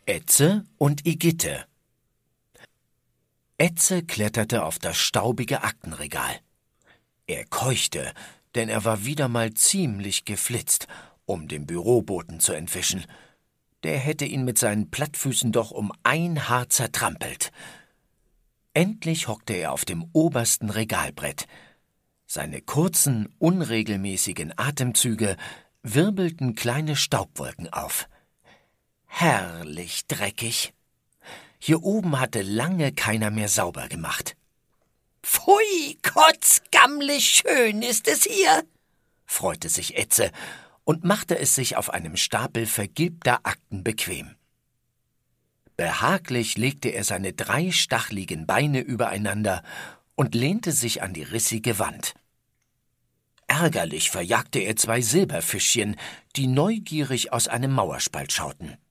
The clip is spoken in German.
Etze und Igitte. Etze kletterte auf das staubige Aktenregal. Er keuchte, denn er war wieder mal ziemlich geflitzt, um dem Büroboten zu entwischen. Der hätte ihn mit seinen Plattfüßen doch um ein Haar zertrampelt. Endlich hockte er auf dem obersten Regalbrett. Seine kurzen, unregelmäßigen Atemzüge wirbelten kleine Staubwolken auf. Herrlich dreckig. Hier oben hatte lange keiner mehr sauber gemacht. »Pfui, kotzgammelig schön ist es hier«, freute sich Etze und machte es sich auf einem Stapel vergilbter Akten bequem. Behaglich legte er seine 3 stachligen Beine übereinander und lehnte sich an die rissige Wand. Ärgerlich verjagte er 2 Silberfischchen, die neugierig aus einem Mauerspalt schauten.